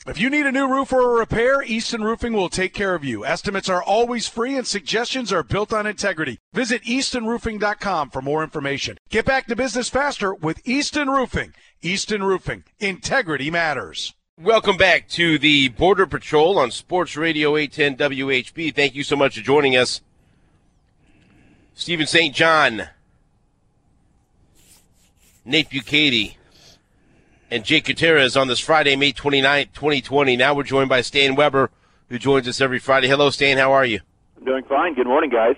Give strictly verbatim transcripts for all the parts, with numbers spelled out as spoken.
If you need a new roof or a repair, Easton Roofing will take care of you. Estimates are always free and suggestions are built on integrity. Visit easton roofing dot com for more information. Get back to business faster with Easton Roofing. Easton Roofing. Integrity matters. Welcome back to the Border Patrol on Sports Radio eight ten W H B. Thank you so much for joining us. Stephen Saint John, Nate Bukaty, and Jake Gutierrez on this Friday, May twenty-ninth, twenty twenty. Now we're joined by Stan Weber, who joins us every Friday. Hello, Stan. How are you? I'm doing fine. Good morning, guys.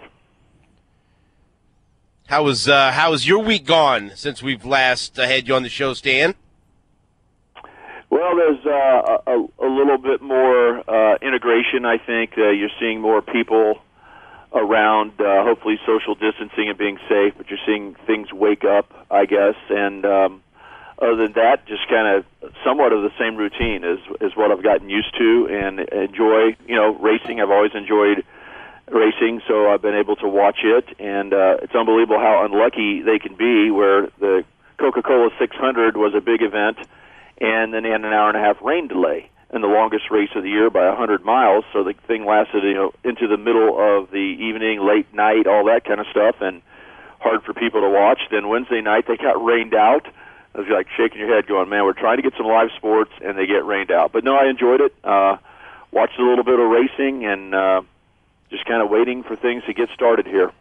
How was uh, how was your week gone since we've last uh, had you on the show, Stan? Well, there's uh, a, a little bit more uh, integration, I think. Uh, you're seeing more people around, uh, hopefully social distancing and being safe, but you're seeing things wake up, I guess, and um, other than that, just kind of somewhat of the same routine is is what I've gotten used to and enjoy. You know, racing. I've always enjoyed racing, so I've been able to watch it, and uh, it's unbelievable how unlucky they can be. Where the Coca-Cola six hundred was a big event, and then they had an hour and a half rain delay, and the longest race of the year by one hundred miles. So the thing lasted, you know, into the middle of the evening, late night, all that kind of stuff, and hard for people to watch. Then Wednesday night they got rained out. I was like shaking your head going, man, we're trying to get some live sports, and they get rained out. But, no, I enjoyed it. Uh, watched a little bit of racing and uh, just kind of waiting for things to get started here.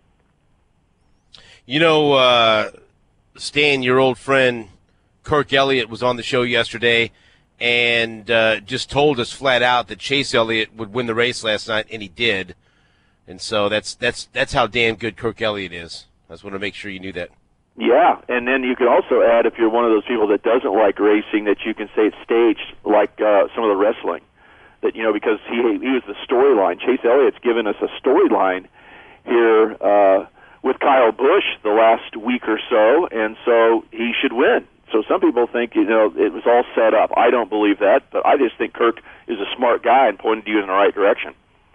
You know, uh, Stan, your old friend Kirk Elliott was on the show yesterday and uh, just told us flat out that Chase Elliott would win the race last night, and he did. And so that's that's that's how damn good Kirk Elliott is. I just want to make sure you knew that. Yeah, and then you can also add, if you're one of those people that doesn't like racing, that you can say it's staged like uh, some of the wrestling. That, you know, because he he was the storyline. Chase Elliott's given us a storyline here uh, with Kyle Busch the last week or so, and so he should win. So some people think, you know, it was all set up. I don't believe that, but I just think Kirk is a smart guy and pointed you in the right direction.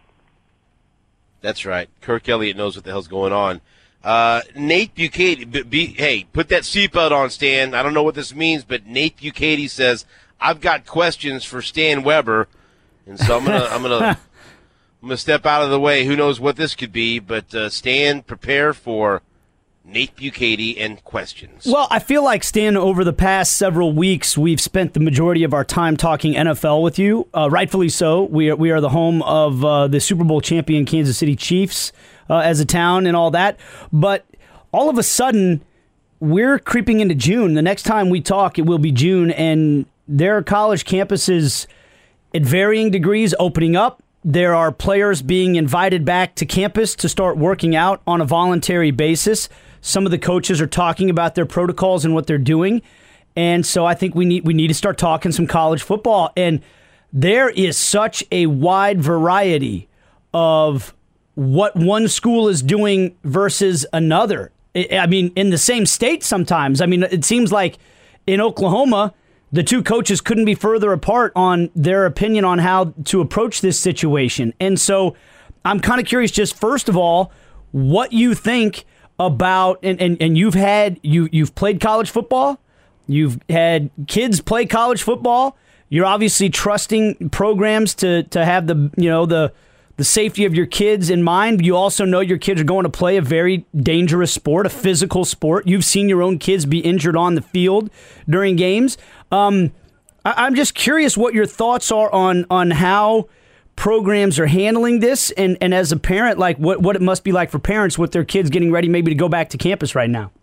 That's right. Kirk Elliott knows what the hell's going on. Uh, Nate Bukaty, b- b- hey, put that seatbelt on, Stan. I don't know what this means, but Nate Bukaty says, I've got questions for Stan Weber, and so I'm gonna, I'm gonna, I'm gonna step out of the way. Who knows what this could be? But uh, Stan, prepare for Nate Bukaty and questions. Well, I feel like, Stan, over the past several weeks, we've spent the majority of our time talking N F L with you. Uh, rightfully so. We are, we are the home of uh, the Super Bowl champion Kansas City Chiefs uh, as a town and all that. But all of a sudden, we're creeping into June. The next time we talk, it will be June, and there are college campuses at varying degrees opening up. There are players being invited back to campus to start working out on a voluntary basis. Some of the coaches are talking about their protocols and what they're doing. And so I think we need we need to start talking some college football. And there is such a wide variety of what one school is doing versus another. I mean, in the same state sometimes. I mean, it seems like in Oklahoma, the two coaches couldn't be further apart on their opinion on how to approach this situation. And so I'm kind of curious, just first of all, what you think about, and, and, and you've had, you, you've played college football, you've had kids play college football, you're obviously trusting programs to, to have the, you know, the, the safety of your kids in mind. You also know your kids are going to play a very dangerous sport, a physical sport. You've seen your own kids be injured on the field during games. Um, I, I'm just curious what your thoughts are on, on how programs are handling this, and, and as a parent, like what, what it must be like for parents with their kids getting ready maybe to go back to campus right now.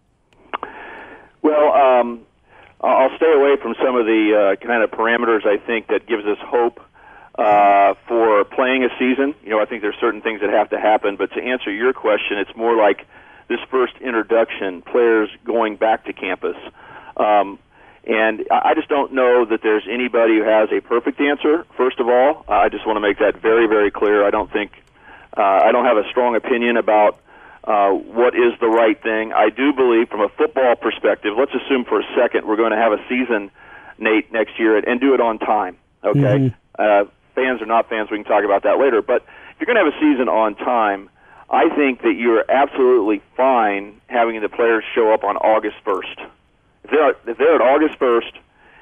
Well, um, I'll stay away from some of the uh, kind of parameters, I think, that gives us hope uh, for playing a season. You know, I think there's certain things that have to happen, but to answer your question, it's more like this first introduction, players going back to campus. Um, And I just don't know that there's anybody who has a perfect answer, first of all. I just want to make that very, very clear. I don't think, uh, I don't have a strong opinion about uh, what is the right thing. I do believe from a football perspective, let's assume for a second we're going to have a season, Nate, next year, and do it on time, okay? Mm-hmm. Uh, fans or not fans, we can talk about that later. But if you're going to have a season on time, I think that you're absolutely fine having the players show up on August first. If they're, if they're at August first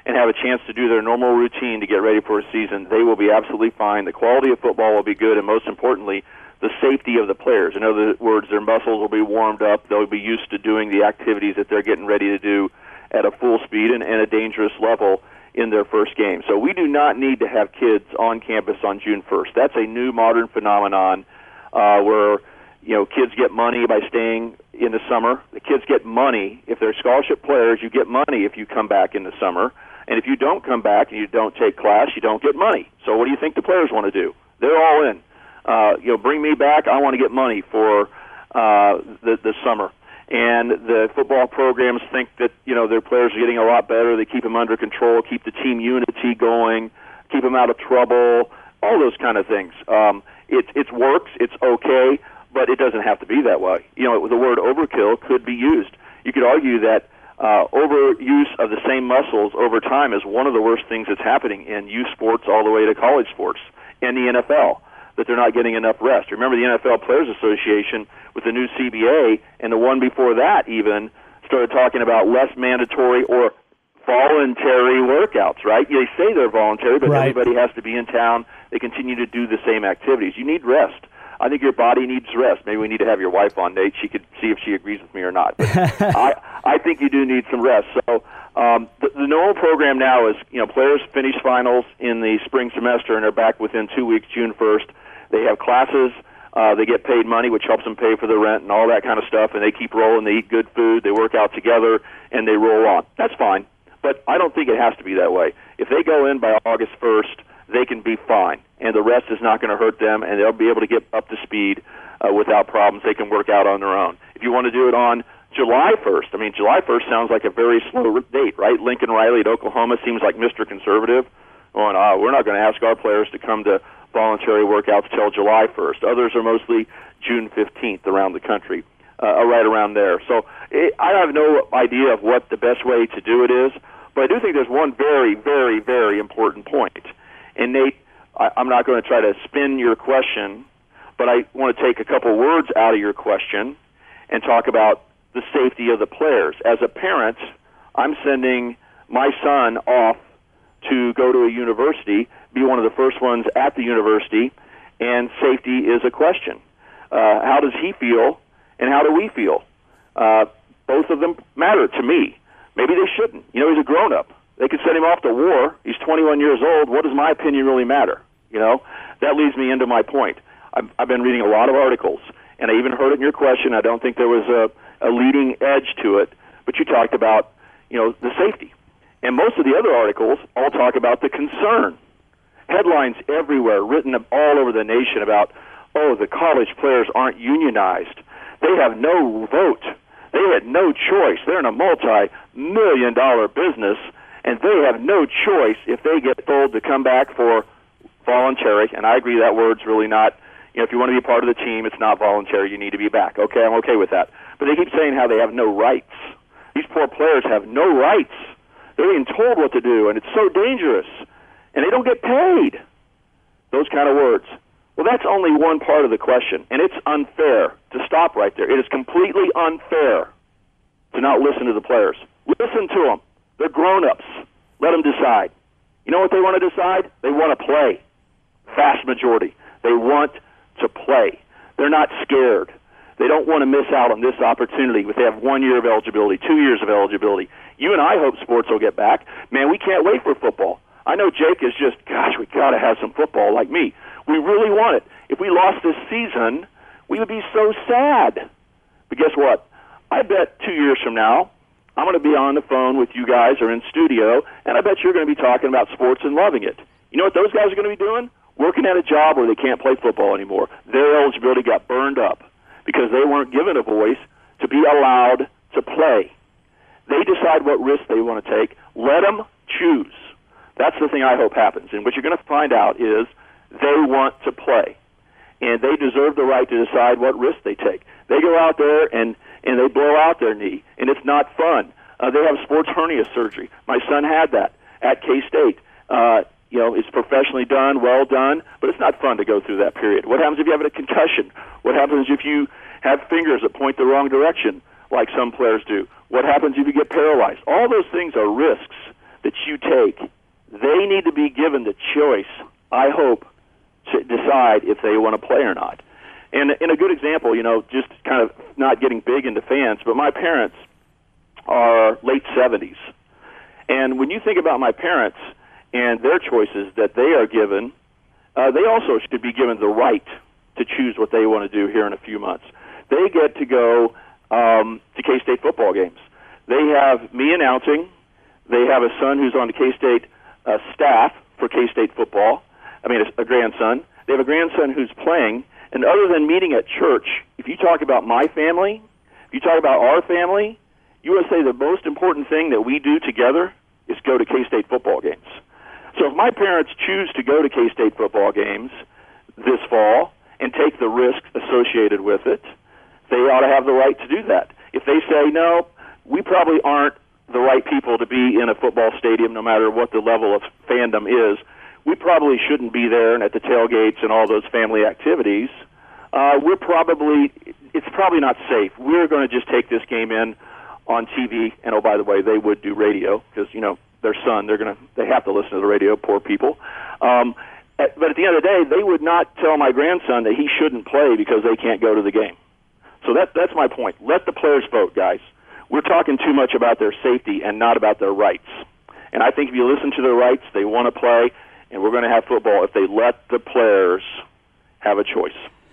and have a chance to do their normal routine to get ready for a season, they will be absolutely fine. The quality of football will be good, and most importantly, the safety of the players. In other words, their muscles will be warmed up. They'll be used to doing the activities that they're getting ready to do at a full speed and, and a dangerous level in their first game. So we do not need to have kids on campus on June first. That's a new modern phenomenon uh, where, you know, kids get money by staying in the summer. The kids get money. If they're scholarship players, you get money if you come back in the summer. And if you don't come back and you don't take class, you don't get money. So what do you think the players want to do? They're all in. Uh, you know, bring me back. I want to get money for uh, the, the summer. And the football programs think that, you know, their players are getting a lot better. They keep them under control, keep the team unity going, keep them out of trouble, all those kind of things. Um, it, it works. It's okay, but it doesn't have to be that way. You know, the word overkill could be used. You could argue that uh, overuse of the same muscles over time is one of the worst things that's happening in youth sports all the way to college sports and the N F L, that they're not getting enough rest. Remember the N F L Players Association with the new C B A, and the one before that even started talking about less mandatory or voluntary workouts, right? They say they're voluntary, but right. Everybody has to be in town. They continue to do the same activities. You need rest. I think your body needs rest. Maybe we need to have your wife on, Nate. She could see if she agrees with me or not. But I, I think you do need some rest. So um, the, the normal program now is, you know, players finish finals in the spring semester, and they're back within two weeks, June first. They have classes. Uh, they get paid money, which helps them pay for the rent and all that kind of stuff, and they keep rolling. They eat good food. They work out together, and they roll on. That's fine, but I don't think it has to be that way. If they go in by August first, they can be fine, and the rest is not going to hurt them, and they'll be able to get up to speed uh, without problems. They can work out on their own. If you want to do it on July first, I mean, July first sounds like a very slow date, right? Lincoln Riley at Oklahoma seems like Mister Conservative. Going, oh, we're not going to ask our players to come to voluntary workouts till July first. Others are mostly June fifteenth around the country, uh, right around there. So it, I have no idea of what the best way to do it is, but I do think there's one very, very, very important point. And Nate, I, I'm not going to try to spin your question, but I want to take a couple words out of your question and talk about the safety of the players. As a parent, I'm sending my son off to go to a university, be one of the first ones at the university, and safety is a question. Uh, how does he feel, and how do we feel? Uh, both of them matter to me. Maybe they shouldn't. You know, he's a grown-up. They could send him off to war. He's twenty-one years old. What does my opinion really matter? You know, that leads me into my point. I've, I've been reading a lot of articles, and I even heard it in your question. I don't think there was a, a leading edge to it, but you talked about, you know, the safety. And most of the other articles all talk about the concern. Headlines everywhere, written all over the nation about, oh, the college players aren't unionized. They have no vote. They had no choice. They're in a multi-million dollar business, and they have no choice if they get told to come back for voluntary. And I agree that word's really not, you know, if you want to be a part of the team, it's not voluntary. You need to be back. Okay, I'm okay with that. But they keep saying how they have no rights. These poor players have no rights. They're being told what to do, and it's so dangerous. And they don't get paid. Those kind of words. Well, that's only one part of the question, and it's unfair to stop right there. It is completely unfair to not listen to the players. Listen to them. They're grown-ups. Let them decide. You know what they want to decide? They want to play. Vast majority. They want to play. They're not scared. They don't want to miss out on this opportunity. If they have one year of eligibility, two years of eligibility. You and I hope sports will get back. Man, we can't wait for football. I know Jake is just, gosh, we got to have some football like me. We really want it. If we lost this season, we would be so sad. But guess what? I bet two years from now, I'm going to be on the phone with you guys or in studio, and I bet you're going to be talking about sports and loving it. You know what those guys are going to be doing? Working at a job where they can't play football anymore. Their eligibility got burned up because they weren't given a voice to be allowed to play. They decide what risks they want to take. Let them choose. That's the thing I hope happens. And what you're going to find out is they want to play. And they deserve the right to decide what risks they take. They go out there and, and they blow out their knee, and it's not fun. Uh, they have sports hernia surgery. My son had that at K-State. Uh, you know, it's professionally done, well done, but it's not fun to go through that period. What happens if you have a concussion? What happens if you have fingers that point the wrong direction, like some players do? What happens if you get paralyzed? All those things are risks that you take, they need to be given the choice, I hope, to decide if they want to play or not. And in a good example, you know, just kind of not getting big into fans, but my parents are late seventies. And when you think about my parents and their choices that they are given, uh, they also should be given the right to choose what they want to do here in a few months. They get to go um, to K-State football games. They have me announcing. They have a son who's on the K-State uh, staff for K-State football. I mean, a, a grandson. They have a grandson who's playing. And other than meeting at church, if you talk about my family, if you talk about our family, you want to say the most important thing that we do together is go to K-State football games. So if my parents choose to go to K-State football games this fall and take the risk associated with it, they ought to have the right to do that. If they say, no, we probably aren't the right people to be in a football stadium no matter what the level of fandom is, we probably shouldn't be there and at the tailgates and all those family activities, uh, we're probably, it's probably not safe. We're going to just take this game in on T V, and oh, by the way, they would do radio because, you know, their son, they're going to, they have to listen to the radio, poor people. Um, at, but at the end of the day, they would not tell my grandson that he shouldn't play because they can't go to the game. So that, that's my point. Let the players vote, guys. We're talking too much about their safety and not about their rights. And I think if you listen to their rights, they want to play, and we're going to have football if they let the players have a choice.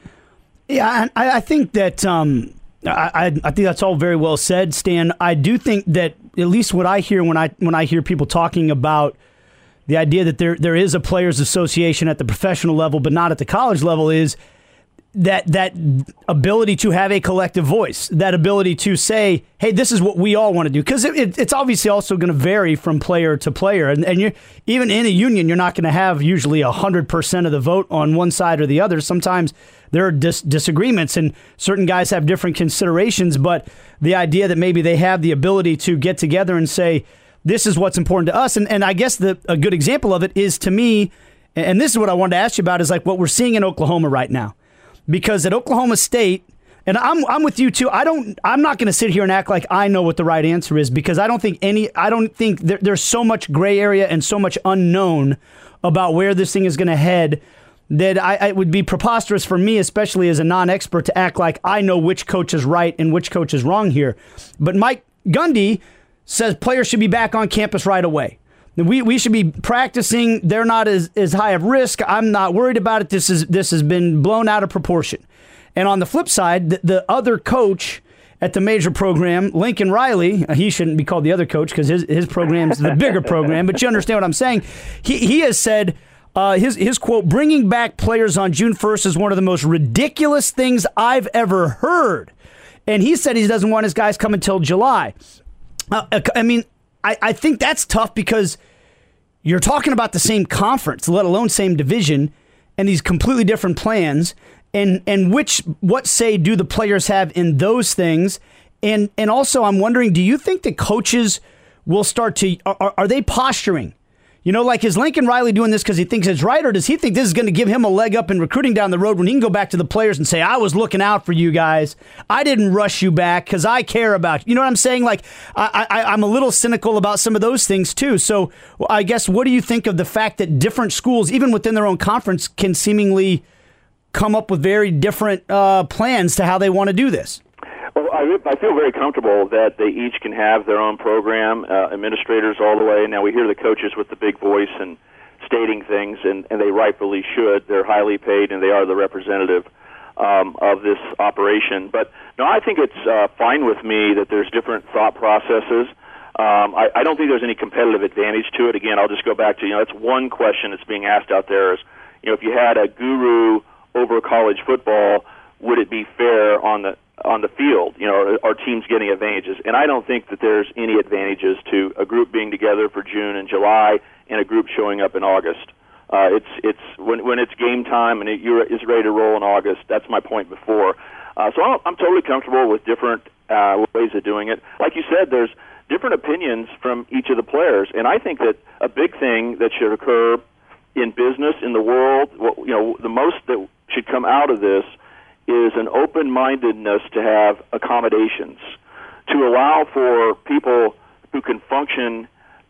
Yeah, I, I think that um, I, I think that's all very well said, Stan. I do think that at least what I hear when I when I hear people talking about the idea that there there is a players' association at the professional level, but not at the college level, is that that ability to have a collective voice, that ability to say, hey, this is what we all want to do. Because it, it, it's obviously also going to vary from player to player. And, and you're, even in a union, you're not going to have usually one hundred percent of the vote on one side or the other. Sometimes there are dis- disagreements, and certain guys have different considerations. But the idea that maybe they have the ability to get together and say, this is what's important to us. And, and I guess the, a good example of it is, to me, and this is what I wanted to ask you about, is like what we're seeing in Oklahoma right now. Because at Oklahoma State, and I'm I'm with you too. I don't. I'm not going to sit here and act like I know what the right answer is, because I don't think any. I don't think there, there's so much gray area and so much unknown about where this thing is going to head that I, I it would be preposterous for me, especially as a non-expert, to act like I know which coach is right and which coach is wrong here. But Mike Gundy says players should be back on campus right away. We we should be practicing. They're not as, as high of risk. I'm not worried about it. This is this has been blown out of proportion. And on the flip side, the, the other coach at the major program, Lincoln Riley, he shouldn't be called the other coach because his his program is the bigger program. But you understand what I'm saying. He he has said uh, his his quote: "Bringing back players on June first is one of the most ridiculous things I've ever heard." And he said he doesn't want his guys come until July. Uh, I mean. I, I think that's tough because you're talking about the same conference, let alone same division, and these completely different plans. And and which what say do the players have in those things? And and also, I'm wondering, do you think the coaches will start to are, are they posturing? You know, like, is Lincoln Riley doing this because he thinks it's right, or does he think this is going to give him a leg up in recruiting down the road when he can go back to the players and say, I was looking out for you guys. I didn't rush you back because I care about you. You know what I'm saying? Like, I, I, I'm a little cynical about some of those things, too. So I guess, what do you think of the fact that different schools, even within their own conference, can seemingly come up with very different uh, plans to how they want to do this? Well, I, I feel very comfortable that they each can have their own program, uh, administrators all the way. Now, we hear the coaches with the big voice and stating things, and, and they rightfully should. They're highly paid, and they are the representative um, of this operation. But, no, I think it's uh, fine with me that there's different thought processes. Um, I, I don't think there's any competitive advantage to it. Again, I'll just go back to, you know, that's one question that's being asked out there is, you know, if you had a guru over college football, would it be fair on the on the field, you know, are teams getting advantages? And I don't think that there's any advantages to a group being together for June and July and a group showing up in August. Uh, it's it's when when it's game time and it you're, is ready to roll in August. That's my point before. Uh, so I'm, I'm totally comfortable with different uh, ways of doing it. Like you said, there's different opinions from each of the players, and I think that a big thing that should occur in business, in the world, you know, the most that should come out of this is an open-mindedness to have accommodations, to allow for people who can function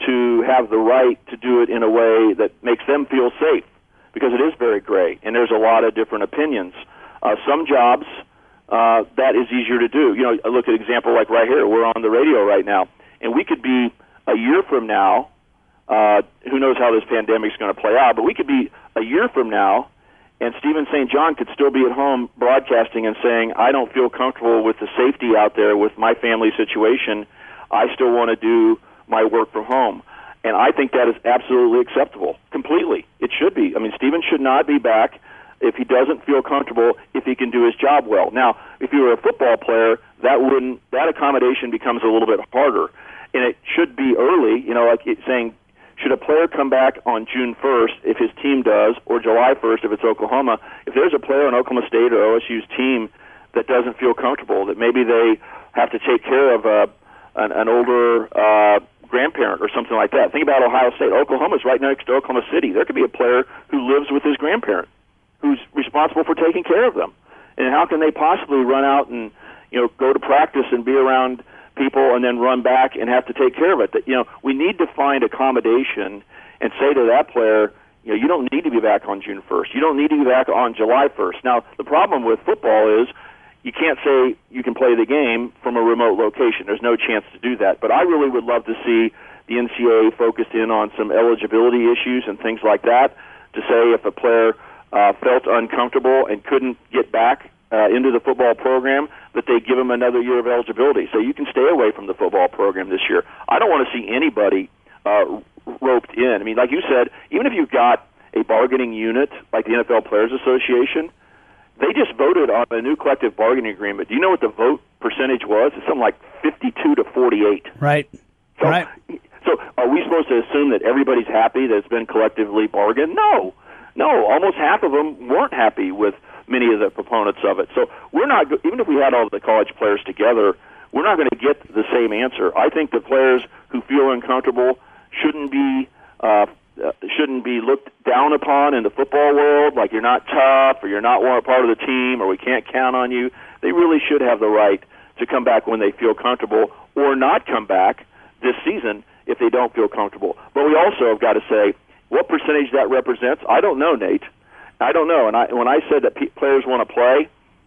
to have the right to do it in a way that makes them feel safe, because it is very gray, and there's a lot of different opinions. Uh, some jobs, uh, that is easier to do. You know, I look at an example like right here. We're on the radio right now, and we could be a year from now, uh, who knows how this pandemic's going to play out, but we could be a year from now, and Stephen Saint John could still be at home broadcasting and saying, I don't feel comfortable with the safety out there with my family situation. I still want to do my work from home. And I think that is absolutely acceptable, completely. It should be. I mean, Stephen should not be back if he doesn't feel comfortable, if he can do his job well. Now, if you were a football player, that wouldn't, that accommodation becomes a little bit harder. And it should be early, you know, like it's saying, should a player come back on June first if his team does, or July first if it's Oklahoma? If there's a player on Oklahoma State or O S U's team that doesn't feel comfortable, that maybe they have to take care of a, an, an older uh, grandparent or something like that. Think about Ohio State. Oklahoma's right next to Oklahoma City. There could be a player who lives with his grandparent who's responsible for taking care of them. And how can they possibly run out and, you know, go to practice and be around people and then run back and have to take care of it? That, you know, we need to find accommodation and say to that player, you know, you don't need to be back on June first. You don't need to be back on July first. Now, the problem with football is you can't say you can play the game from a remote location. There's no chance to do that. But I really would love to see the N C double A focused in on some eligibility issues and things like that, to say if a player uh, felt uncomfortable and couldn't get back uh, into the football program, that they give him another year of eligibility. So you can stay away from the football program this year. I don't want to see anybody uh, roped in. I mean, like you said, even if you've got a bargaining unit like the N F L Players Association, they just voted on a new collective bargaining agreement. Do you know what the vote percentage was? It's something like fifty-two to forty-eight. Right. So, right. So are we supposed to assume that everybody's happy that it's been collectively bargained? No. No, almost half of them weren't happy with many of the proponents of it. So we're not, even if we had all the college players together, we're not going to get the same answer. I think the players who feel uncomfortable shouldn't be uh, shouldn't be looked down upon in the football world, like you're not tough or you're not one part of the team or we can't count on you. They really should have the right to come back when they feel comfortable, or not come back this season if they don't feel comfortable. But we also have got to say what percentage that represents. I don't know, Nate. I don't know. And I, when I said that pe- players want to play,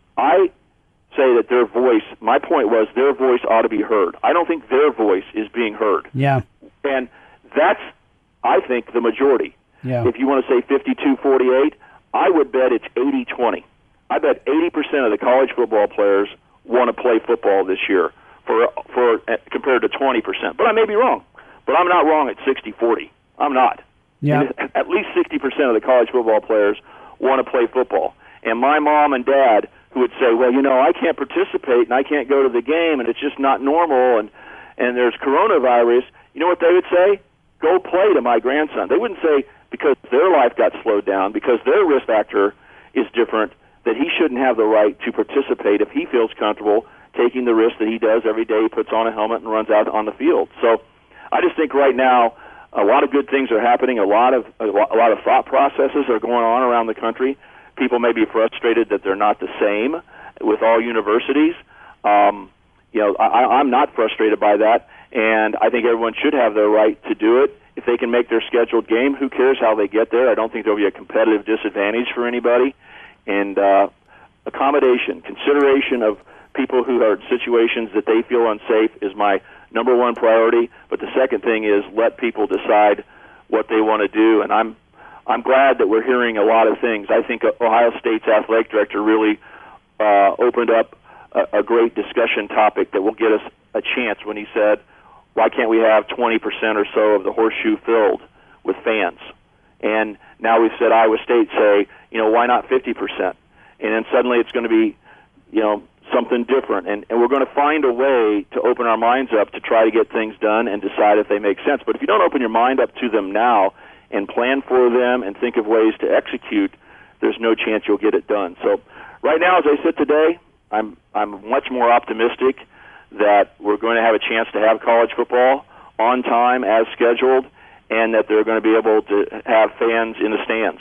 I say that their voice, my point was their voice ought to be heard. I don't think their voice is being heard. Yeah. And that's, I think, the majority. Yeah. If you want to say fifty-two forty-eight, I would bet it's eighty twenty. I bet eighty percent of the college football players want to play football this year for for uh, compared to twenty percent. But I may be wrong. But I'm not wrong at sixty forty. I'm not. Yeah. At least sixty percent of the college football players want to play football. And my mom and dad, who would say, well, you know, I can't participate and I can't go to the game and it's just not normal and, and there's coronavirus, you know what they would say? Go play to my grandson. They wouldn't say because their life got slowed down, because their risk factor is different, that he shouldn't have the right to participate if he feels comfortable taking the risk that he does every day. He puts on a helmet and runs out on the field. So I just think right now a lot of good things are happening. A lot of a lot of thought processes are going on around the country. People may be frustrated that they're not the same with all universities. Um, you know, I, I'm not frustrated by that, and I think everyone should have their right to do it. If they can make their scheduled game, who cares how they get there? I don't think there'll be a competitive disadvantage for anybody. And uh, accommodation, consideration of people who are in situations that they feel unsafe is my number one priority. But the second thing is let people decide what they want to do. And I'm I'm glad that we're hearing a lot of things. I think Ohio State's athletic director really uh, opened up a, a great discussion topic that will get us a chance when he said, why can't we have twenty percent or so of the horseshoe filled with fans? And now we've said Iowa State say, you know, why not fifty percent? And then suddenly it's going to be, you know, something different. And, and we're going to find a way to open our minds up to try to get things done and decide if they make sense. But if you don't open your mind up to them now and plan for them and think of ways to execute, there's no chance you'll get it done. So right now, as I sit today, I'm I'm much more optimistic that we're going to have a chance to have college football on time as scheduled, and that they're going to be able to have fans in the stands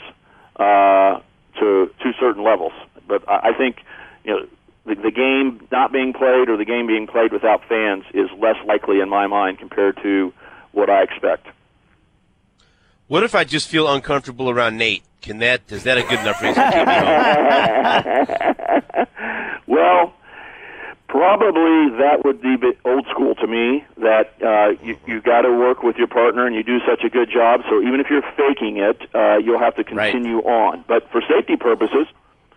uh, to to certain levels. But I, I think, you know, the, the game not being played or the game being played without fans is less likely in my mind compared to what I expect. What if I just feel uncomfortable around Nate? Can that is that a good enough reason to keep me home? Well, probably that would be a bit old school to me, that uh, you, you got to work with your partner and you do such a good job, so even if you're faking it, uh, you'll have to continue right. on. But for safety purposes,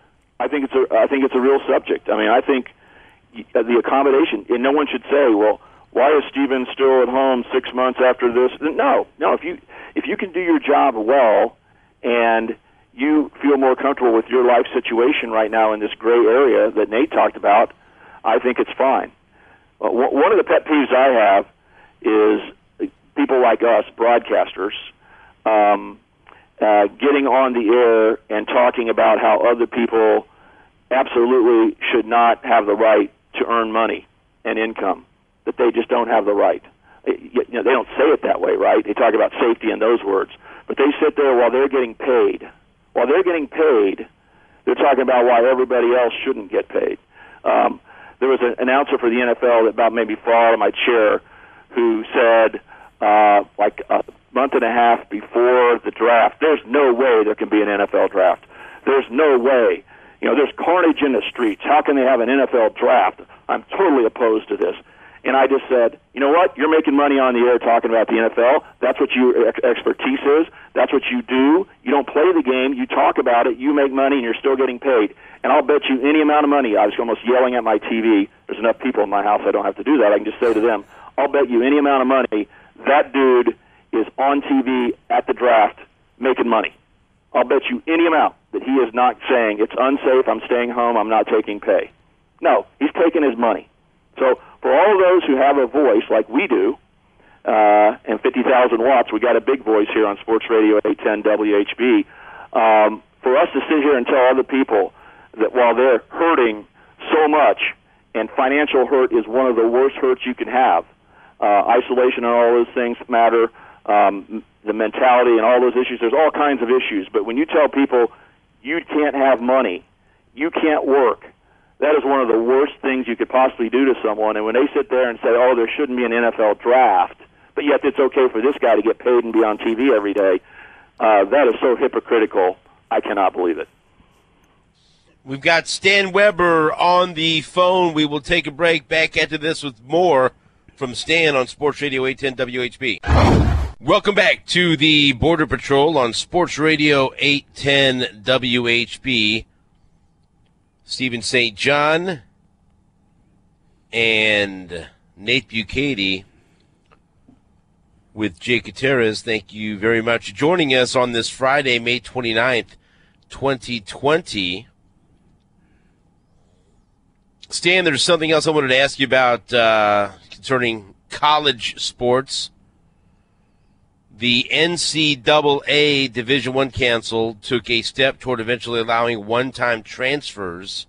I think it's a, I think it's a real subject. I mean, I think the accommodation, and no one should say, well, why is Steven still at home six months after this? No, no, if you if you can do your job well and you feel more comfortable with your life situation right now in this gray area that Nate talked about, I think it's fine. Uh, one of the pet peeves I have is people like us, broadcasters, um, uh, getting on the air and talking about how other people absolutely should not have the right to earn money and income, that they just don't have the right. You know, they don't say it that way, right? They talk about safety in those words. But they sit there while they're getting paid. While they're getting paid, they're talking about why everybody else shouldn't get paid. Um, there was an announcer for the N F L that about made me fall out of my chair who said, uh, like a month and a half before the draft, there's no way there can be an N F L draft. There's no way. You know, there's carnage in the streets. How can they have an N F L draft? I'm totally opposed to this. And I just said, you know what? You're making money on the air talking about the N F L. That's what your ex- expertise is. That's what you do. You don't play the game. You talk about it. You make money, and you're still getting paid. And I'll bet you any amount of money. I was almost yelling at my T V. There's enough people in my house I don't have to do that. I can just say to them, I'll bet you any amount of money that dude is on T V at the draft making money. I'll bet you any amount that he is not saying, it's unsafe, I'm staying home, I'm not taking pay. No, he's taking his money. So for all of those who have a voice like we do, uh, and fifty thousand watts, we got a big voice here on Sports Radio eight ten W H B, um, for us to sit here and tell other people that while they're hurting so much, and financial hurt is one of the worst hurts you can have, uh, isolation and all those things matter, um, the mentality and all those issues, there's all kinds of issues. But when you tell people you can't have money, you can't work, that is one of the worst things you could possibly do to someone. And when they sit there and say, oh, there shouldn't be an N F L draft, but yet it's okay for this guy to get paid and be on T V every day, uh, that is so hypocritical, I cannot believe it. We've got Stan Weber on the phone. We will take a break. Back after this with more from Stan on Sports Radio eight ten W H B. Welcome back to the Border Patrol on Sports Radio eight ten W H B. Stephen Saint John and Nate Bukaty with Jake Gutierrez. Thank you very much for joining us on this Friday, May twenty-ninth, twenty twenty. Stan, there's something else I wanted to ask you about uh, concerning college sports. The N C double A Division I Council took a step toward eventually allowing one-time transfers,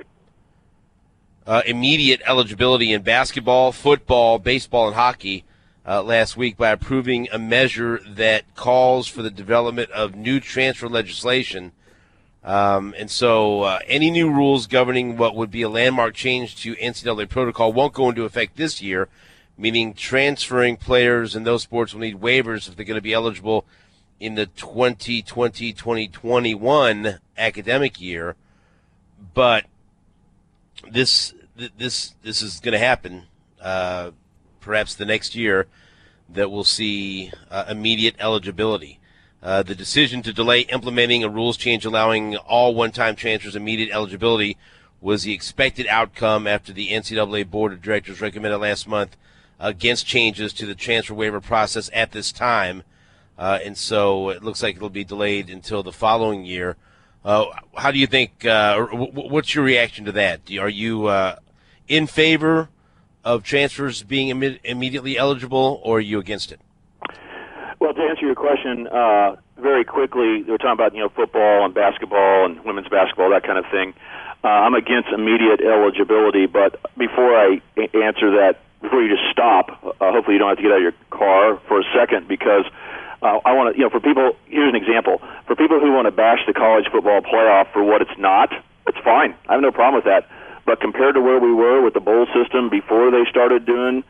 uh, immediate eligibility in basketball, football, baseball, and hockey uh, last week by approving a measure that calls for the development of new transfer legislation. Um, and so uh, any new rules governing what would be a landmark change to N C double A protocol won't go into effect this year, meaning transferring players in those sports will need waivers if they're going to be eligible in the twenty twenty twenty twenty-one academic year. But this this this is going to happen uh, perhaps the next year, that we'll see uh, immediate eligibility. Uh, the decision to delay implementing a rules change allowing all one-time transfers immediate eligibility was the expected outcome after the N C double A Board of Directors recommended last month against changes to the transfer waiver process at this time. Uh, and so it looks like it'll be delayed until the following year. Uh, how do you think, uh, or w- what's your reaction to that? Are you uh, in favor of transfers being Im- immediately eligible, or are you against it? Well, to answer your question uh, very quickly, we're talking about, you know, football and basketball and women's basketball, that kind of thing. Uh, I'm against immediate eligibility, but before I a- answer that, before you just stop, uh, hopefully you don't have to get out of your car for a second, because uh, I want to, you know, for people, here's an example. For people who want to bash the college football playoff for what it's not, it's fine. I have no problem with that. But compared to where we were with the bowl system before they started doing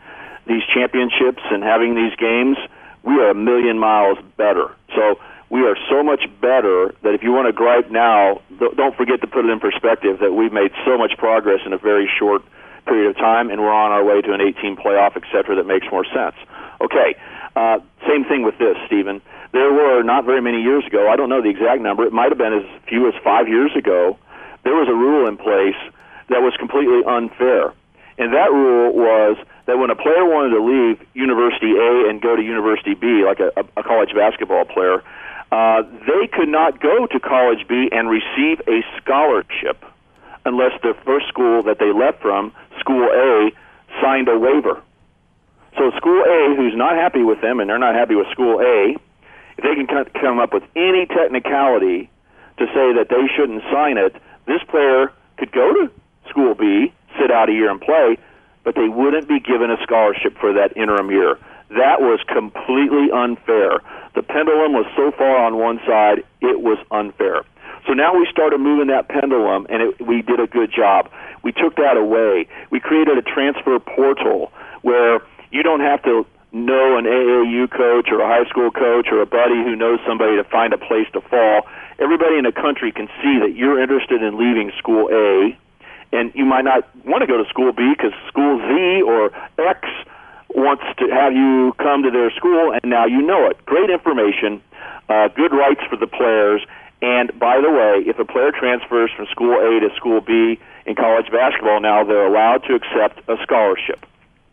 these championships and having these games, we are a million miles better. So we are so much better that if you want to gripe now, don't forget to put it in perspective that we've made so much progress in a very short period of time, and we're on our way to an eighteen playoff, et cetera, that makes more sense. Okay, uh, same thing with this, Stephen. There were, not very many years ago, I don't know the exact number, it might have been as few as five years ago, there was a rule in place that was completely unfair. And that rule was that when a player wanted to leave University A and go to University B, like a, a college basketball player, uh, they could not go to College B and receive a scholarship unless the first school that they left from, School A, signed a waiver. So School A, who's not happy with them and they're not happy with School A, if they can come up with any technicality to say that they shouldn't sign it, this player could go to School B, sit out a year and play, but they wouldn't be given a scholarship for that interim year. That was completely unfair. The pendulum was so far on one side, it was unfair. So now we started moving that pendulum, and it, we did a good job. We took that away. We created a transfer portal where you don't have to know an A A U coach or a high school coach or a buddy who knows somebody to find a place to fall. Everybody in the country can see that you're interested in leaving School A, and you might not want to go to School B because School Z or X wants to have you come to their school, and now you know it. Great information, uh, good rights for the players, and by the way, if a player transfers from School A to School B in college basketball now, they're allowed to accept a scholarship.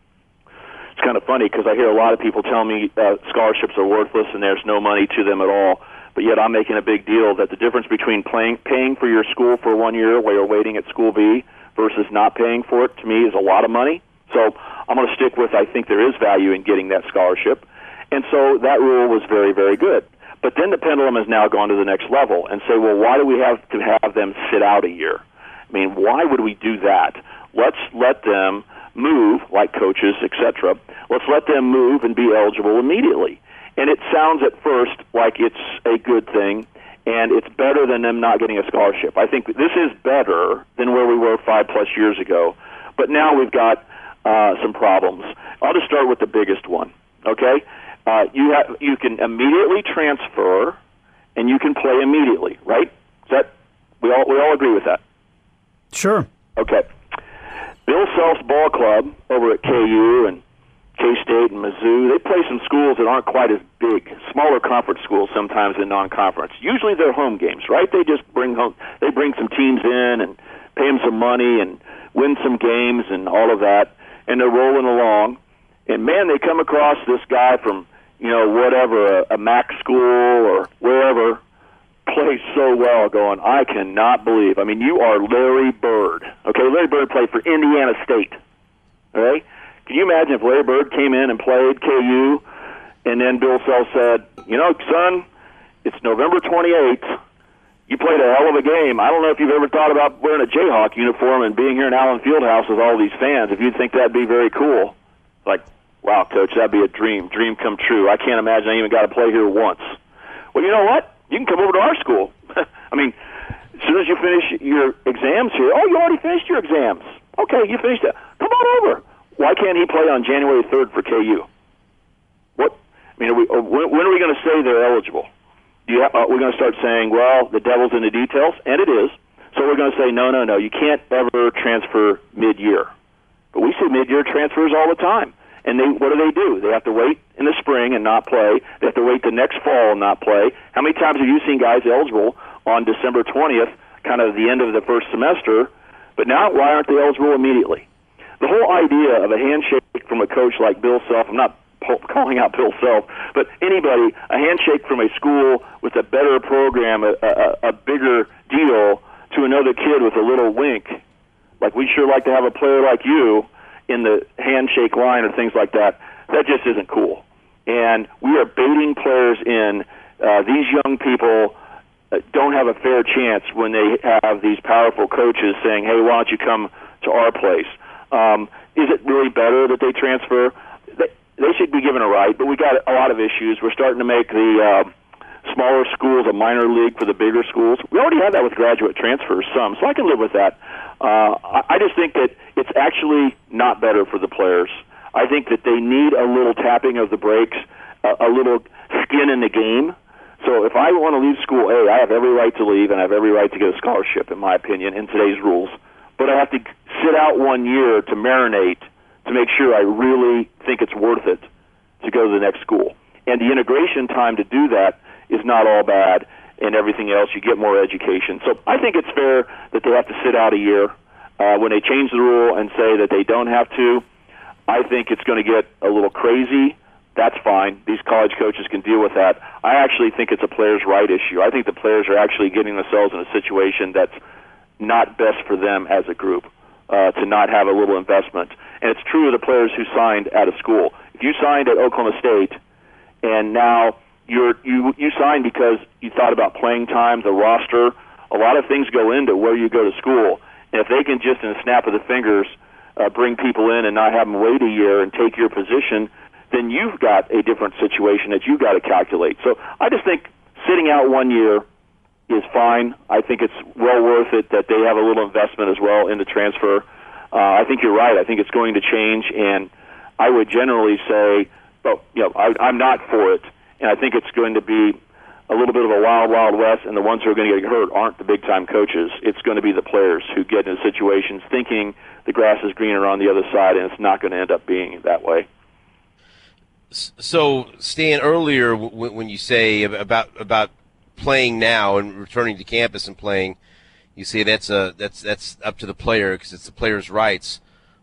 It's kind of funny because I hear a lot of people tell me uh, scholarships are worthless and there's no money to them at all, but yet I'm making a big deal that the difference between playing, paying for your school for one year while you're waiting at School B versus not paying for it, to me, is a lot of money. So I'm going to stick with, I think there is value in getting that scholarship. And so that rule was very, very good. But then the pendulum has now gone to the next level and say, well, why do we have to have them sit out a year? I mean, why would we do that? Let's let them move, like coaches, et cetera. Let's let them move and be eligible immediately. And it sounds at first like it's a good thing, and it's better than them not getting a scholarship. I think this is better than where we were five-plus years ago. But now we've got uh, some problems. I'll just start with the biggest one, okay? Uh, you have, you can immediately transfer, and you can play immediately, right? Is that we all we all agree with that? Sure. Okay. Bill Self's ball club over at K U and K-State and Mizzou, they play some schools that aren't quite as big, smaller conference schools sometimes than non-conference. Usually they're home games, right? They just bring home, they bring some teams in and pay them some money and win some games and all of that, and they're rolling along. And man, they come across this guy from, you know, whatever, a, a MAC school or wherever, plays so well, going, I cannot believe. I mean, you are Larry Bird. Okay, Larry Bird played for Indiana State. All right? Can you imagine if Larry Bird came in and played K U, and then Bill Self said, you know, son, it's November twenty-eighth. You played a hell of a game. I don't know if you've ever thought about wearing a Jayhawk uniform and being here in Allen Fieldhouse with all these fans. If you'd think that'd be very cool. Like, wow, Coach, that'd be a dream. Dream come true. I can't imagine I even got to play here once. Well, you know what? You can come over to our school. I mean, as soon as you finish your exams here, oh, you already finished your exams. Okay, you finished that. Come on over. Why can't he play on January third for K U? What? I mean, are we, when, when are we going to say they're eligible? Do you have, are we going to start saying, well, the devil's in the details? And it is. So we're going to say, no, no, no, you can't ever transfer mid-year. But we see mid-year transfers all the time. And they, what do they do? They have to wait in the spring and not play. They have to wait the next fall and not play. How many times have you seen guys eligible on December twentieth, kind of the end of the first semester? But now, why aren't they eligible immediately? The whole idea of a handshake from a coach like Bill Self, I'm not calling out Bill Self, but anybody, a handshake from a school with a better program, a, a, a bigger deal to another kid with a little wink, like we'd sure like to have a player like you in the handshake line or things like that, that just isn't cool. And we are baiting players in. Uh, these young people uh, don't have a fair chance when they have these powerful coaches saying, hey, why don't you come to our place? Um, is it really better that they transfer? They, they should be given a right, but we got a lot of issues. We're starting to make the uh, smaller schools a minor league for the bigger schools. We already have that with graduate transfers, some, so I can live with that. Uh, I just think that it's actually not better for the players. I think that they need a little tapping of the brakes, a, a little skin in the game. So if I want to leave school A, I have every right to leave, and I have every right to get a scholarship, in my opinion, in today's rules. But I have to sit out one year to marinate to make sure I really think it's worth it to go to the next school. And the integration time to do that is not all bad, and everything else, you get more education. So I think it's fair that they have to sit out a year. Uh, when they change the rule and say that they don't have to, I think it's going to get a little crazy. That's fine. These college coaches can deal with that. I actually think it's a players' right issue. I think the players are actually getting themselves in a situation that's not best for them as a group, uh, to not have a little investment. And it's true of the players who signed out of school. If you signed at Oklahoma State and now you're, you you signed because you thought about playing time, the roster, a lot of things go into where you go to school. And if they can just in a snap of the fingers uh, bring people in and not have them wait a year and take your position, then you've got a different situation that you've got to calculate. So I just think sitting out one year is fine. I think it's well worth it that they have a little investment as well in the transfer. Uh, I think you're right. I think it's going to change, and I would generally say, well, you know, I, I'm not for it, and I think it's going to be a little bit of a wild, wild west, and the ones who are going to get hurt aren't the big-time coaches. It's going to be the players who get into situations thinking the grass is greener on the other side, and it's not going to end up being that way. So, Stan, earlier when you say about about playing now and returning to campus and playing, you say that's a that's that's up to the player because it's the player's rights.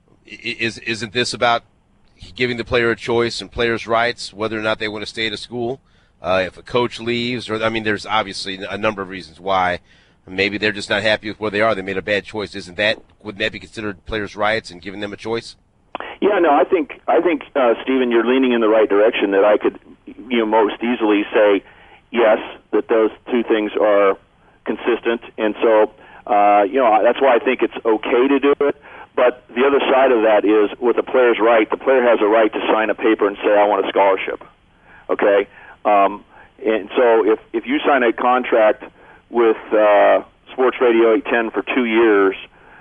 Is isn't this about giving the player a choice and players' rights whether or not they want to stay at a school? Uh, if a coach leaves, or I mean, there's obviously a number of reasons why. Maybe they're just not happy with where they are. They made a bad choice. Isn't that wouldn't that be considered players' rights and giving them a choice? Yeah, no, I think I think uh, Stephen, you're leaning in the right direction. That I could, you know, most easily say yes, that those two things are consistent, and so uh, you know that's why I think it's okay to do it. But the other side of that is with the player's right, the player has a right to sign a paper and say, I want a scholarship. Okay. Um, and so if, if you sign a contract with uh, Sports Radio eight ten for two years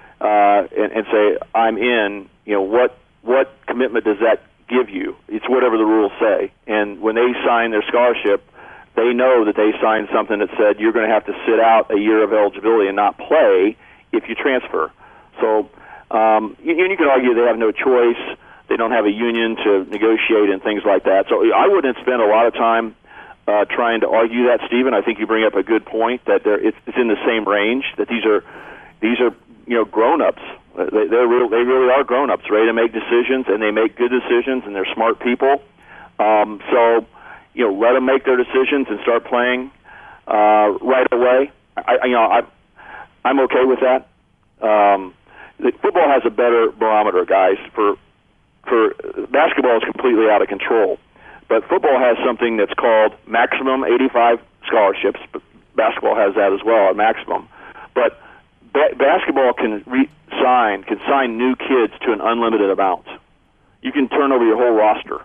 uh, and, and say, I'm in, you know, what what commitment does that give you? It's whatever the rules say. And when they sign their scholarship, they know that they signed something that said you're going to have to sit out a year of eligibility and not play if you transfer. So um, you, you can argue they have no choice. They don't have a union to negotiate and things like that. So I wouldn't spend a lot of time uh, trying to argue that, Stephen. I think you bring up a good point that they're, it's, it's in the same range. That these are these are you know grown-ups. They they're real, they really are grown-ups, ready to make decisions, and they make good decisions, and they're smart people. Um, so you know, let them make their decisions and start playing uh, right away. I, I you know I I'm okay with that. Um, the, football has a better barometer, guys. For For basketball is completely out of control, but football has something that's called maximum eighty-five scholarships. But basketball has that as well, a maximum. But ba- basketball can re- sign can sign new kids to an unlimited amount. You can turn over your whole roster,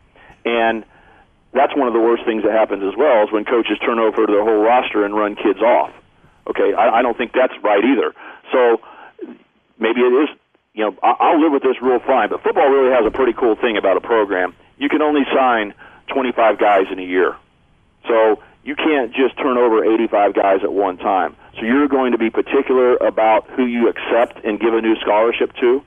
and that's one of the worst things that happens as well is when coaches turn over their whole roster and run kids off. Okay, I, I don't think that's right either. So maybe it is. You know, I'll live with this rule fine, but football really has a pretty cool thing about a program. You can only sign twenty-five guys in a year. So you can't just turn over eighty-five guys at one time. So you're going to be particular about who you accept and give a new scholarship to.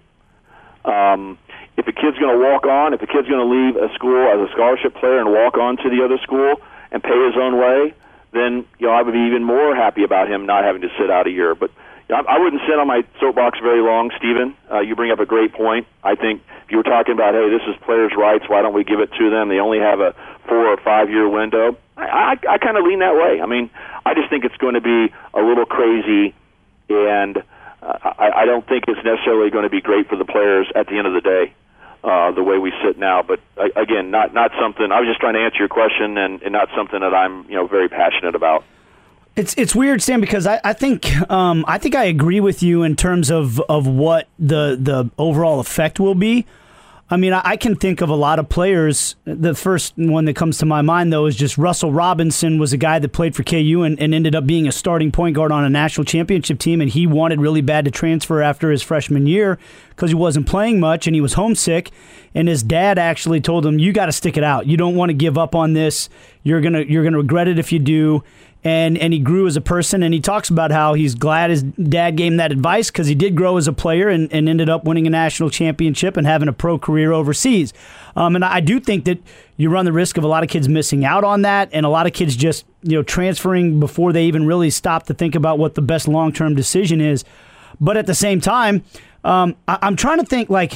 Um, if a kid's going to walk on, if a kid's going to leave a school as a scholarship player and walk on to the other school and pay his own way, then you know I would be even more happy about him not having to sit out a year. But I wouldn't sit on my soapbox very long, Stephen. Uh, you bring up a great point. I think if you were talking about, hey, this is players' rights, why don't we give it to them? They only have a four- or five-year window. I, I, I kind of lean that way. I mean, I just think it's going to be a little crazy, and uh, I, I don't think it's necessarily going to be great for the players at the end of the day, uh, the way we sit now. But, uh, again, not not something – I was just trying to answer your question and, and not something that I'm you know very passionate about. It's it's weird, Sam, because I, I think um, I think I agree with you in terms of, of what the the overall effect will be. I mean, I can think of a lot of players. The first one that comes to my mind, though, is just Russell Robinson was a guy that played for K U and, and ended up being a starting point guard on a national championship team, and he wanted really bad to transfer after his freshman year because he wasn't playing much and he was homesick. And his dad actually told him, "You got to stick it out. You don't want to give up on this. You're gonna you're gonna regret it if you do." And and he grew as a person, and he talks about how he's glad his dad gave him that advice because he did grow as a player and, and ended up winning a national championship and having a pro career overseas. Um, and I do think that you run the risk of a lot of kids missing out on that, and a lot of kids just you know transferring before they even really stop to think about what the best long-term decision is. But at the same time, um, I, I'm trying to think like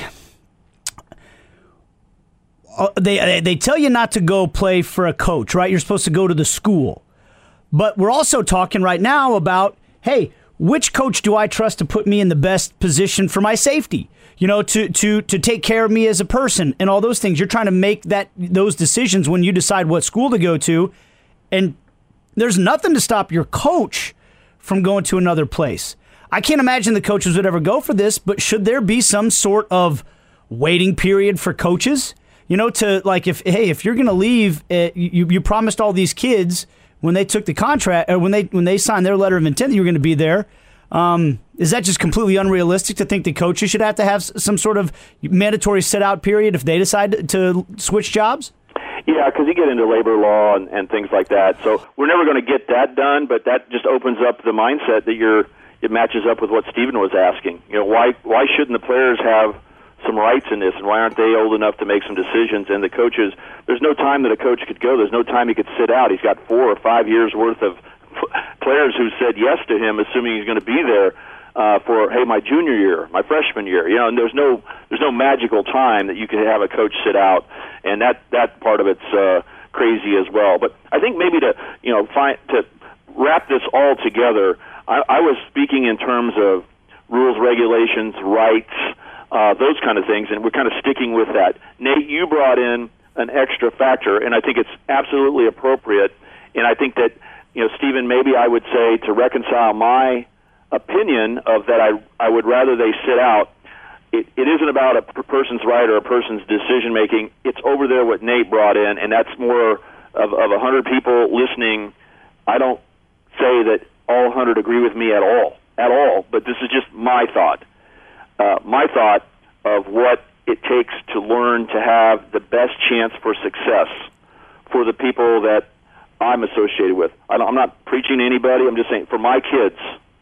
uh, they they tell you not to go play for a coach, right? You're supposed to go to the school. But we're also talking right now about, hey, which coach do I trust to put me in the best position for my safety? You know, to to to take care of me as a person and all those things. You're trying to make that those decisions when you decide what school to go to, and there's nothing to stop your coach from going to another place. I can't imagine the coaches would ever go for this, but should there be some sort of waiting period for coaches? You know, to like if hey, if you're going to leave, uh, you you promised all these kids when they took the contract, or when they when they signed their letter of intent that you were going to be there. Um, is that just completely unrealistic to think the coaches should have to have some sort of mandatory sit-out period if they decide to switch jobs? Yeah, because you get into labor law and, and things like that. So we're never going to get that done, but that just opens up the mindset that you're. It matches up with what Stephen was asking. You know, why why shouldn't the players have some rights in this, and why aren't they old enough to make some decisions? And the coaches, there's no time that a coach could go. There's no time he could sit out. He's got four or five years worth of players who said yes to him, assuming he's going to be there uh, for, hey, my junior year, my freshman year. You know, and there's no there's no magical time that you can have a coach sit out, and that that part of it's uh, crazy as well. But I think maybe to you know find to wrap this all together, I, I was speaking in terms of rules, regulations, rights. Uh, those kind of things, and we're kind of sticking with that. Nate, you brought in an extra factor, and I think it's absolutely appropriate. And I think that, you know, Stephen, maybe I would say to reconcile my opinion of that I I would rather they sit out, it, it isn't about a person's right or a person's decision-making. It's over there what Nate brought in, and that's more of, of one hundred people listening. I don't say that all one hundred agree with me at all, at all, but this is just my thought. Uh, my thought of what it takes to learn to have the best chance for success for the people that I'm associated with. I don't, I'm not preaching to anybody. I'm just saying for my kids,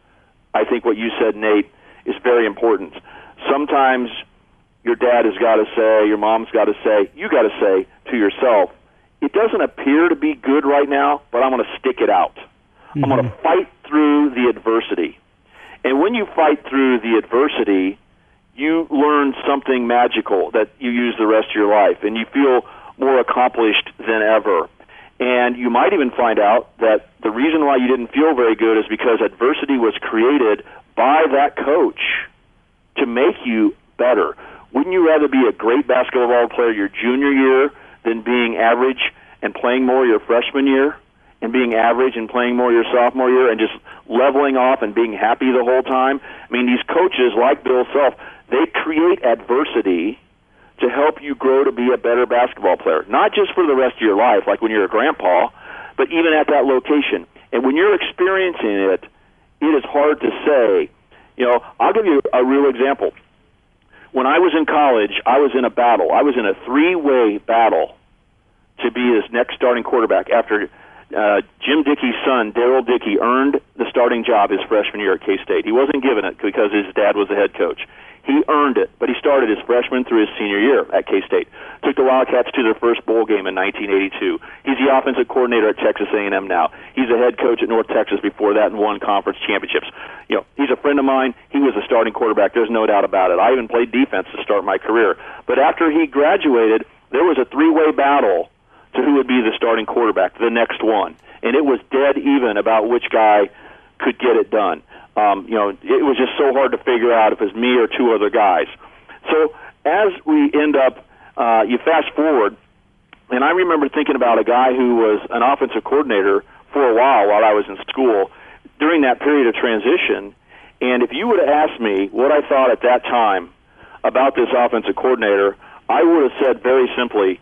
I think what you said, Nate, is very important. Sometimes your dad has got to say, your mom's got to say, you got to say to yourself, it doesn't appear to be good right now, but I'm going to stick it out. Mm-hmm. I'm going to fight through the adversity. And when you fight through the adversity, you learn something magical that you use the rest of your life, and you feel more accomplished than ever. And you might even find out that the reason why you didn't feel very good is because adversity was created by that coach to make you better. Wouldn't you rather be a great basketball player your junior year than being average and playing more your freshman year? And being average and playing more your sophomore year and just leveling off and being happy the whole time? I mean, these coaches, like Bill Self, they create adversity to help you grow to be a better basketball player, not just for the rest of your life, like when you're a grandpa, but even at that location. And when you're experiencing it, it is hard to say. You know, I'll give you a real example. When I was in college, I was in a battle. I was in a three-way battle to be his next starting quarterback after Uh, Jim Dickey's son, Daryl Dickey, earned the starting job his freshman year at K-State. He wasn't given it because his dad was the head coach. He earned it, but he started his freshman through his senior year at K-State. Took the Wildcats to their first bowl game in nineteen eighty-two. He's the offensive coordinator at Texas A and M now. He's a head coach at North Texas before that and won conference championships. You know, he's a friend of mine. He was a starting quarterback. There's no doubt about it. I even played defense to start my career. But after he graduated, there was a three-way battle to who would be the starting quarterback, the next one. And it was dead even about which guy could get it done. Um, you know, it was just so hard to figure out if it was me or two other guys. So as we end up, uh, you fast forward, and I remember thinking about a guy who was an offensive coordinator for a while while I was in school during that period of transition. And if you would have asked me what I thought at that time about this offensive coordinator, I would have said very simply,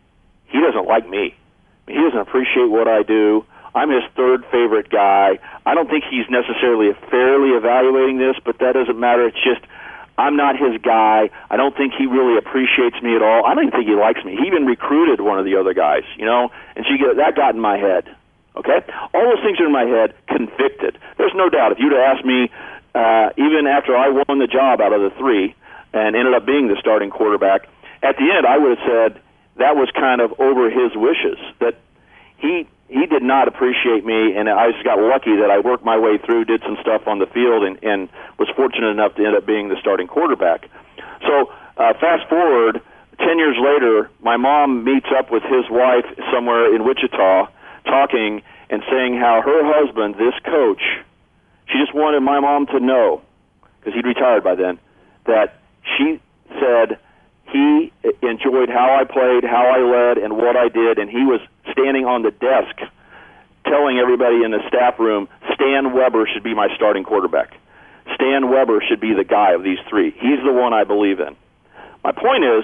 he doesn't like me. He doesn't appreciate what I do. I'm his third favorite guy. I don't think he's necessarily fairly evaluating this, but that doesn't matter. It's just I'm not his guy. I don't think he really appreciates me at all. I don't even think he likes me. He even recruited one of the other guys, you know, and she get, that got in my head. Okay? All those things are in my head, convicted. There's no doubt. If you'd have asked me, uh, even after I won the job out of the three and ended up being the starting quarterback, at the end I would have said that was kind of over his wishes, that he he did not appreciate me, and I just got lucky that I worked my way through, did some stuff on the field, and, and was fortunate enough to end up being the starting quarterback. So uh, fast forward, ten years later, my mom meets up with his wife somewhere in Wichita, talking and saying how her husband, this coach, she just wanted my mom to know, because he'd retired by then, that she said he enjoyed how I played, how I led, and what I did, and he was standing on the desk telling everybody in the staff room, Stan Weber should be my starting quarterback. Stan Weber should be the guy of these three. He's the one I believe in. My point is,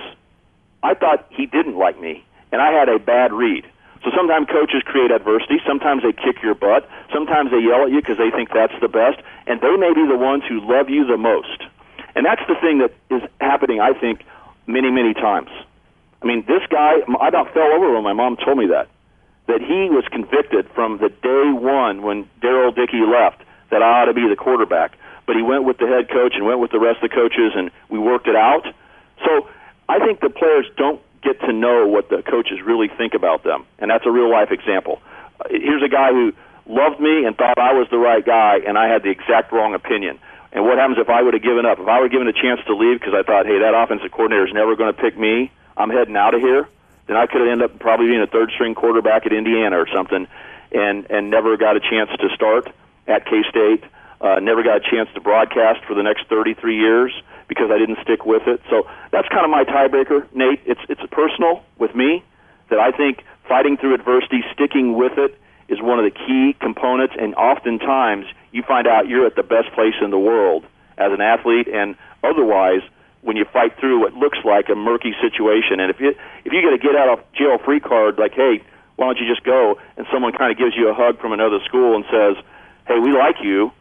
I thought he didn't like me, and I had a bad read. So sometimes coaches create adversity. Sometimes they kick your butt. Sometimes they yell at you because they think that's the best, and they may be the ones who love you the most. And that's the thing that is happening, I think, many, many times. I mean, this guy, I about fell over when my mom told me that, that he was convicted from the day one when Daryl Dickey left that I ought to be the quarterback. But he went with the head coach and went with the rest of the coaches, and we worked it out. So I think the players don't get to know what the coaches really think about them, and that's a real-life example. Uh, here's a guy who loved me and thought I was the right guy, and I had the exact wrong opinion. And what happens if I would have given up? If I were given a chance to leave because I thought, hey, that offensive coordinator is never going to pick me, I'm heading out of here, then I could have ended up probably being a third-string quarterback at Indiana or something, and, and never got a chance to start at K-State, uh, never got a chance to broadcast for the next thirty-three years because I didn't stick with it. So that's kind of my tiebreaker, Nate. It's it's personal with me that I think fighting through adversity, sticking with it, is one of the key components, and oftentimes you find out you're at the best place in the world as an athlete and otherwise when you fight through what looks like a murky situation. And if you if you get a get out of jail free card, like, hey, why don't you just go, and someone kind of gives you a hug from another school and says, hey, we like you,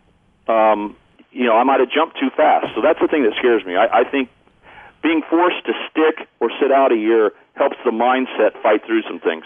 um, you know, I might have jumped too fast. So that's the thing that scares me. I, I think being forced to stick or sit out a year helps the mindset fight through some things.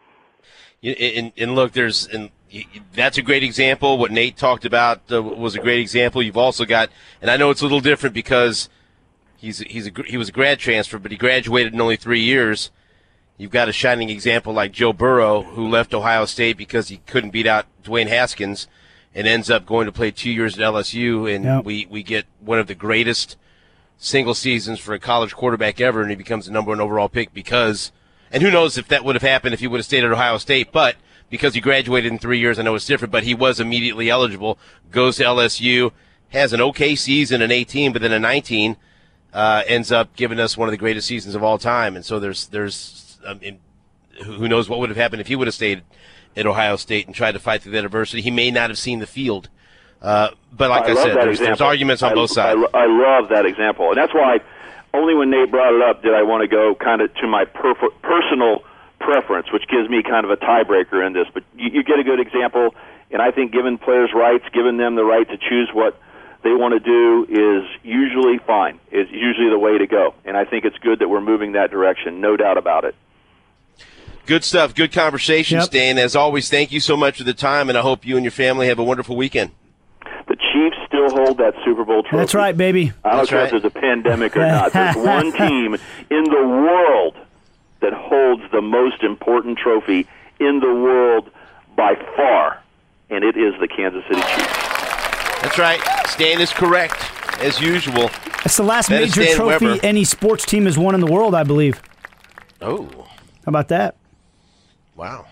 And, and look, there's and that's a great example. What Nate talked about uh, was a great example. You've also got, and I know it's a little different because he's he's a, he was a grad transfer, but he graduated in only three years. You've got a shining example like Joe Burrow, who left Ohio State because he couldn't beat out Dwayne Haskins, and ends up going to play two years at L S U, and yep. we we get one of the greatest single seasons for a college quarterback ever, and he becomes the number one overall pick because. And who knows if that would have happened if he would have stayed at Ohio State, but because he graduated in three years, I know it's different, but he was immediately eligible, goes to L S U, has an okay season in eighteen, but then in nineteen uh, ends up giving us one of the greatest seasons of all time. And so there's, there's um, in, who knows what would have happened if he would have stayed at Ohio State and tried to fight through that adversity. He may not have seen the field. Uh, but like I, I said, there's, there's arguments on I, both sides. I, I love that example, and that's why only when Nate brought it up did I want to go kind of to my perf- personal preference, which gives me kind of a tiebreaker in this. But you, you get a good example, and I think giving players rights, giving them the right to choose what they want to do is usually fine, is usually the way to go. And I think it's good that we're moving that direction, no doubt about it. Good stuff. Good conversation, yep. Stan. As always, thank you so much for the time, and I hope you and your family have a wonderful weekend. The Chiefs still hold that Super Bowl trophy. That's right, baby. I don't That's care right. if there's a pandemic or not. There's one team in the world that holds the most important trophy in the world by far, and it is the Kansas City Chiefs. That's right. Stan is correct, as usual. That's the last That major is Stan trophy Weber. any sports team has won in the world, I believe. Oh. How about that? Wow.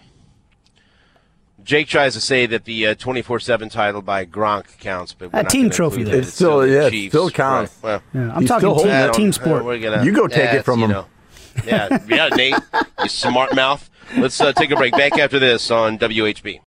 Jake tries to say that the uh, twenty-four seven title by Gronk counts, but we're A not team gonna trophy, include though. that. It's still, the yeah, it Chiefs. still counts. Right. Well, Yeah, I'm He's talking still team, holding team uh, sport. we're gonna, You go take yeah, it from you him. know. Yeah, yeah, Nate, you smart mouth. Let's uh, take a break. Back after this on W H B.